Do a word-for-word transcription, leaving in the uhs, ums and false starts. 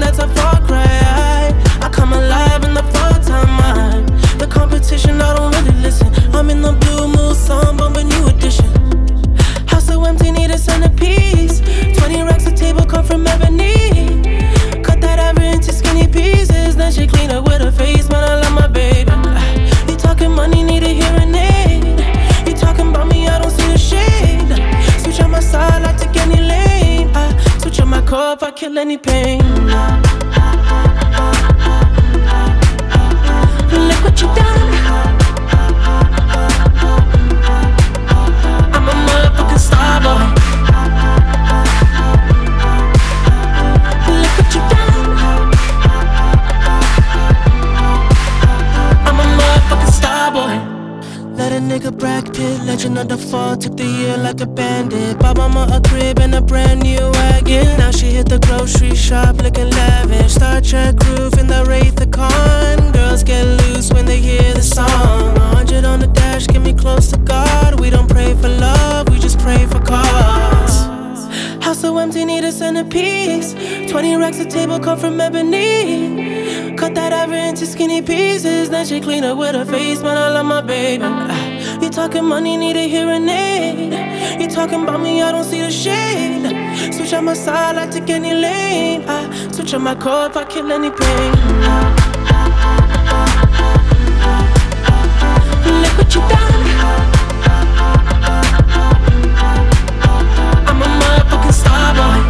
it's a far cry. I, I come alive in the fall time. I, the competition, I don't really listen. I'm in the blue mood, song bumping new edition. House so empty, need a centerpiece. Twenty racks a table come from ebony. Cut that ever into skinny pieces. Then she clean up with her face, man, I love my baby. You talking money, need a hearing aid. You talking about me, I don't see the shade. Switch on my side, I take any lane. I switch on my core if I kill any pain. Look what you done. I'm a motherfucking star boy. Look what you done. I'm a motherfucking star boy. Let a nigga Brad Pitt, legend of the fall, took the year like a bandit. Bought mama a crib and a brand new wagon. Now she hit the grocery shop looking lavish. Star Trek roof in the Wraith the Con. Girls get loose when they hear the song. A hundred on the dash, get me close to God. We don't pray for love, we just pray for cause. House so empty, need a centerpiece. Twenty racks a table come from ebony. Cut that ever into skinny pieces. Then she clean up with her face, man, I love my baby. You talking money, need a hearing aid. You talking about me, I don't see the shade. Switch on my side, I take any lane. I switch on my core if I kill any pain. Look what you done. I'm a motherfucking star boy.